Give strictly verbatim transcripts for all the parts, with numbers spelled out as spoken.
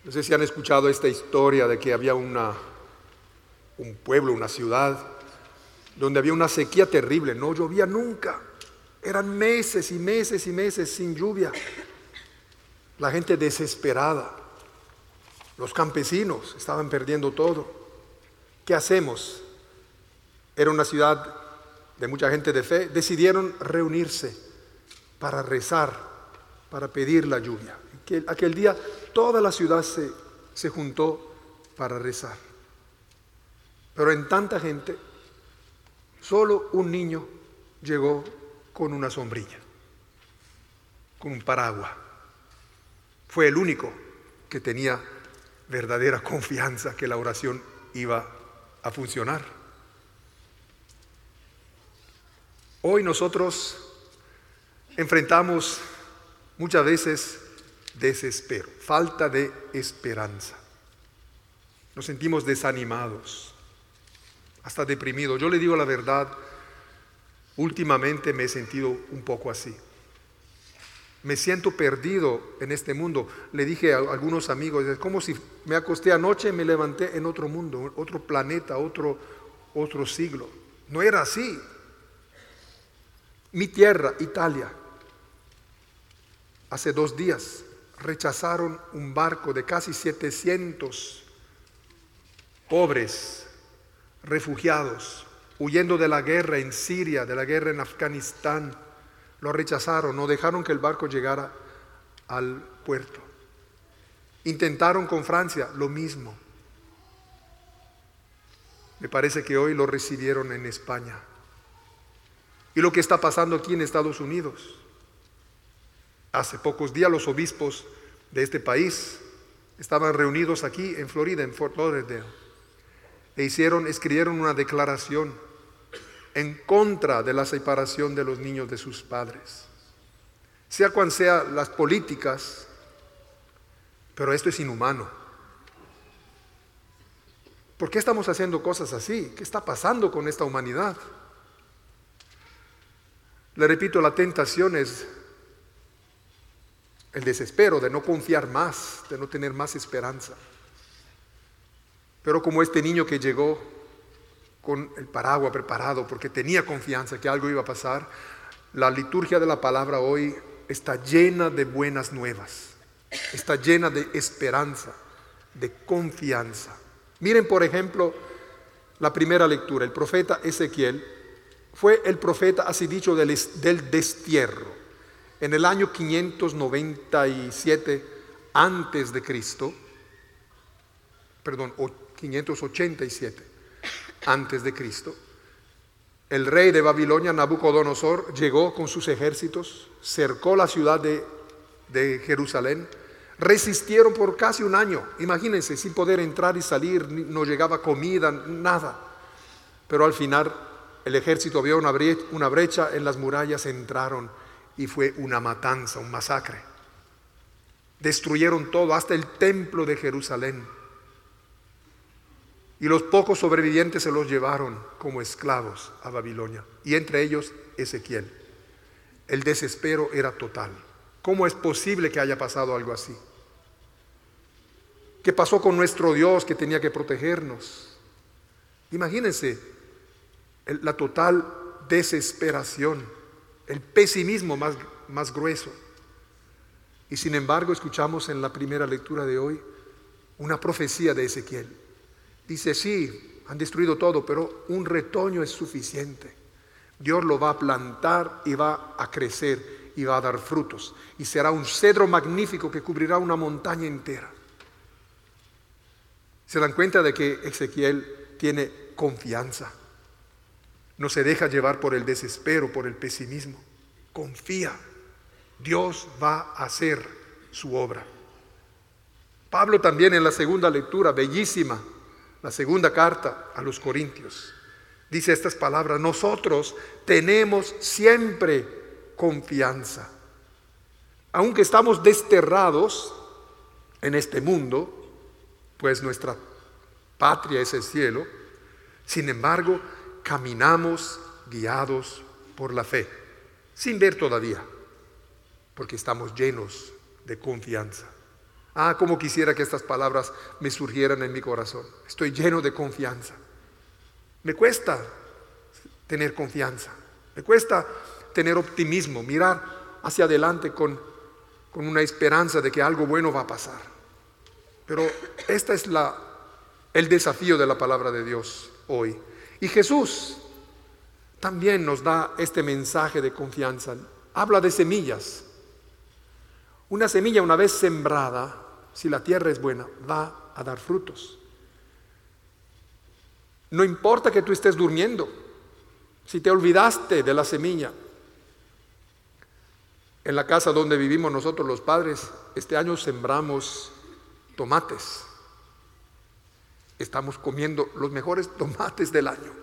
No sé si han escuchado esta historia de que había una, un pueblo, una ciudad, donde había una sequía terrible, no llovía nunca. Eran meses y meses y meses sin lluvia. La gente desesperada. Los campesinos estaban perdiendo todo. ¿Qué hacemos? Era una ciudad de mucha gente de fe. Decidieron reunirse para rezar, para pedir la lluvia. Aquel, aquel día toda la ciudad se, se juntó para rezar. Pero en tanta gente, solo un niño llegó con una sombrilla, con un paraguas. Fue el único que tenía verdadera confianza que la oración iba a funcionar. Hoy nosotros enfrentamos muchas veces desespero, falta de esperanza. Nos sentimos desanimados, hasta deprimidos. Yo le digo la verdad, últimamente me he sentido un poco así. Me siento perdido en este mundo. Le dije a algunos amigos, es como si me acosté anoche y me levanté en otro mundo, otro planeta, otro, otro siglo. No era así. Mi tierra, Italia, hace dos días rechazaron un barco de casi setecientos pobres refugiados, huyendo de la guerra en Siria, de la guerra en Afganistán. Lo rechazaron, no dejaron que el barco llegara al puerto. Intentaron con Francia, lo mismo. Me parece que hoy lo recibieron en España. Y lo que está pasando aquí en Estados Unidos. Hace pocos días los obispos de este país estaban reunidos aquí en Florida, en Fort Lauderdale, e hicieron, escribieron una declaración en contra de la separación de los niños de sus padres. Sea cuan sea las políticas, pero esto es inhumano. ¿Por qué estamos haciendo cosas así? ¿Qué está pasando con esta humanidad? Le repito, la tentación es el desespero de no confiar más, de no tener más esperanza. Pero como este niño que llegó con el paraguas preparado porque tenía confianza que algo iba a pasar, la liturgia de la palabra hoy está llena de buenas nuevas, está llena de esperanza, de confianza. Miren, por ejemplo, la primera lectura. El profeta Ezequiel fue el profeta, así dicho, del, del destierro. En el año quinientos noventa y siete antes de Cristo, perdón, quinientos ochenta y siete antes de Cristo, el rey de Babilonia, Nabucodonosor, llegó con sus ejércitos, cercó la ciudad de, de Jerusalén. Resistieron por casi un año, imagínense, sin poder entrar y salir, no llegaba comida, nada. Pero al final el ejército vio una brecha, una brecha en las murallas, entraron y fue una matanza, un masacre. Destruyeron todo, hasta el templo de Jerusalén. Y los pocos sobrevivientes se los llevaron como esclavos a Babilonia. Y entre ellos Ezequiel. El desespero era total. ¿Cómo es posible que haya pasado algo así? ¿Qué pasó con nuestro Dios que tenía que protegernos? Imagínense la total desesperación, el pesimismo más, más grueso. Y sin embargo escuchamos en la primera lectura de hoy una profecía de Ezequiel. Dice, sí, han destruido todo, pero un retoño es suficiente. Dios lo va a plantar y va a crecer y va a dar frutos. Y será un cedro magnífico que cubrirá una montaña entera. ¿Se dan cuenta de que Ezequiel tiene confianza? No se deja llevar por el desespero, por el pesimismo. Confía. Dios va a hacer su obra. Pablo también en la segunda lectura, bellísima, la segunda carta a los Corintios, dice estas palabras: nosotros tenemos siempre confianza. Aunque estamos desterrados en este mundo, pues nuestra patria es el cielo, sin embargo, caminamos guiados por la fe, sin ver todavía, porque estamos llenos de confianza. Ah, cómo quisiera que estas palabras me surgieran en mi corazón. Estoy lleno de confianza. Me cuesta tener confianza. Me cuesta tener optimismo, mirar hacia adelante con, con una esperanza de que algo bueno va a pasar. Pero este es la, el desafío de la palabra de Dios hoy. Y Jesús también nos da este mensaje de confianza. Habla de semillas. Una semilla, una vez sembrada, si la tierra es buena, va a dar frutos. No importa que tú estés durmiendo, si te olvidaste de la semilla. En la casa donde vivimos nosotros los padres, este año sembramos tomates. Estamos comiendo los mejores tomates del año.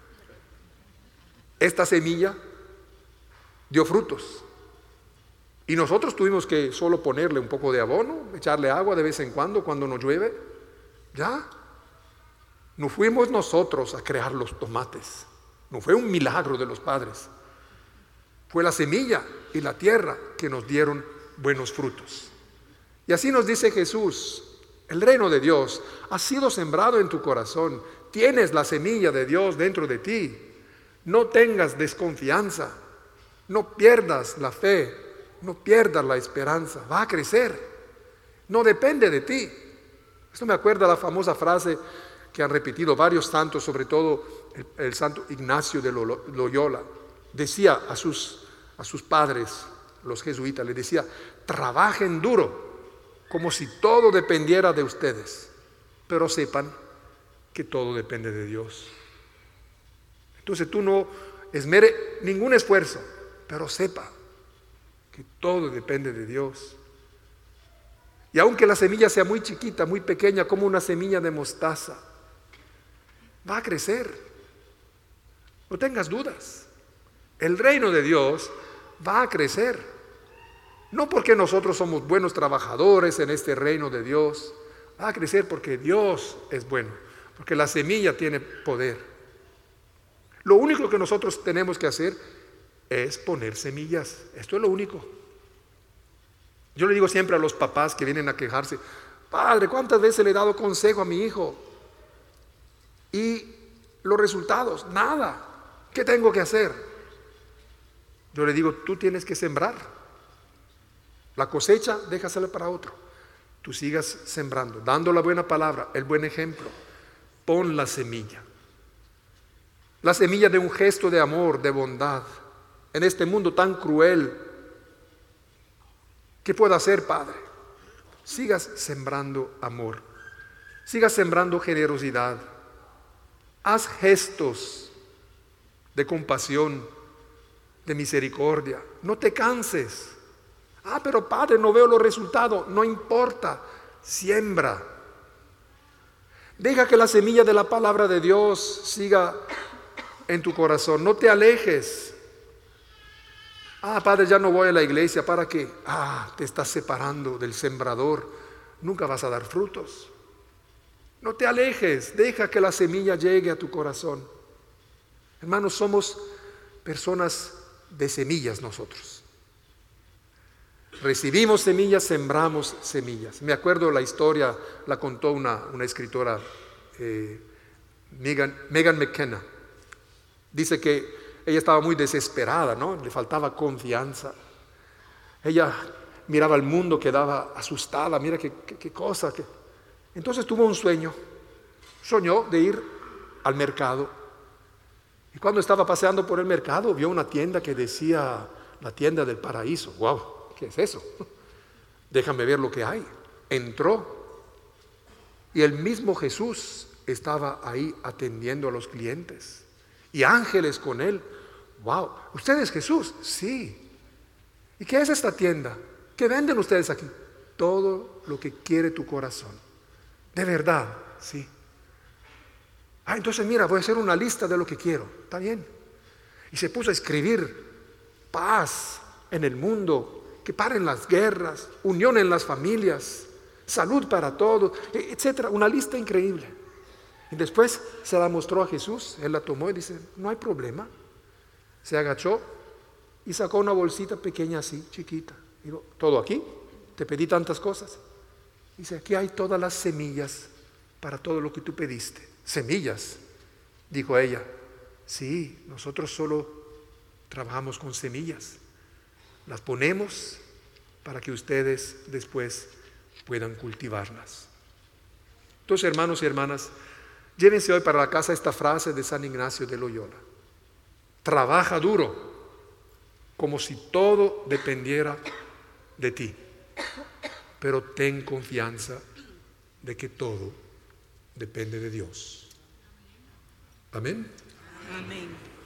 Esta semilla dio frutos. Y nosotros tuvimos que solo ponerle un poco de abono, echarle agua de vez en cuando, cuando nos llueve. Ya. No fuimos nosotros a crear los tomates. No fue un milagro de los padres. Fue la semilla y la tierra que nos dieron buenos frutos. Y así nos dice Jesús, el reino de Dios ha sido sembrado en tu corazón. Tienes la semilla de Dios dentro de ti. No tengas desconfianza. No pierdas la fe. No pierdas la esperanza. Va a crecer. No depende de ti. Esto me acuerda la famosa frase que han repetido varios santos, sobre todo el, el santo Ignacio de Loyola. Decía a sus, a sus padres, los jesuitas, les decía: trabajen duro, como si todo dependiera de ustedes, pero sepan que todo depende de Dios. Entonces tú no esmere ningún esfuerzo, pero sepa que todo depende de Dios. Y aunque la semilla sea muy chiquita, muy pequeña, como una semilla de mostaza, va a crecer. No tengas dudas. El reino de Dios va a crecer. No porque nosotros somos buenos trabajadores en este reino de Dios. Va a crecer porque Dios es bueno, porque la semilla tiene poder. Lo único que nosotros tenemos que hacer es poner semillas. Esto es lo único. Yo le digo siempre a los papás que vienen a quejarse: padre, ¿cuántas veces le he dado consejo a mi hijo? Y los resultados, nada. ¿Qué tengo que hacer? Yo le digo: tú tienes que sembrar. La cosecha, déjasela para otro. Tú sigas sembrando, dando la buena palabra, el buen ejemplo. Pon la semilla. La semilla de un gesto de amor, de bondad, en este mundo tan cruel. ¿Qué puedo hacer, Padre? Sigas sembrando amor. Sigas sembrando generosidad. Haz gestos de compasión, de misericordia. No te canses. Ah, pero Padre, no veo los resultados. No importa. Siembra. Deja que la semilla de la palabra de Dios siga en tu corazón. No te alejes. Ah, Padre, ya no voy a la iglesia. ¿Para qué? Ah, te estás separando del sembrador. Nunca vas a dar frutos. No te alejes. Deja que la semilla llegue a tu corazón. Hermanos, somos personas de semillas nosotros. Recibimos semillas, sembramos semillas. Me acuerdo la historia, la contó una, una escritora, eh, Megan, Megan McKenna. Dice que ella estaba muy desesperada, ¿no? Le faltaba confianza. Ella miraba al mundo, quedaba asustada. Mira qué, qué, qué cosa. Qué. Entonces tuvo un sueño. Soñó de ir al mercado. Y cuando estaba paseando por el mercado, vio una tienda que decía la tienda del paraíso. ¡Wow! ¿Qué es eso? Déjame ver lo que hay. Entró. Y el mismo Jesús estaba ahí atendiendo a los clientes. Y ángeles con él. ¡Wow! ¿Usted es Jesús? Sí. ¿Y qué es esta tienda? ¿Qué venden ustedes aquí? Todo lo que quiere tu corazón. ¿De verdad? Sí. Ah, entonces mira, voy a hacer una lista de lo que quiero. Está bien. Y se puso a escribir: paz en el mundo, que paren las guerras, unión en las familias, salud para todos, etcétera. Una lista increíble. Y después se la mostró a Jesús. Él la tomó y dice: no hay problema. Se agachó y sacó una bolsita pequeña así, chiquita. Digo: ¿todo aquí? Te pedí tantas cosas. Dice, aquí hay todas las semillas para todo lo que tú pediste. Semillas, dijo ella. Sí, nosotros solo trabajamos con semillas. Las ponemos para que ustedes después puedan cultivarlas. Entonces, hermanos y hermanas, llévense hoy para la casa esta frase de San Ignacio de Loyola. Trabaja duro, como si todo dependiera de ti, pero ten confianza de que todo depende de Dios. Amén. Amén.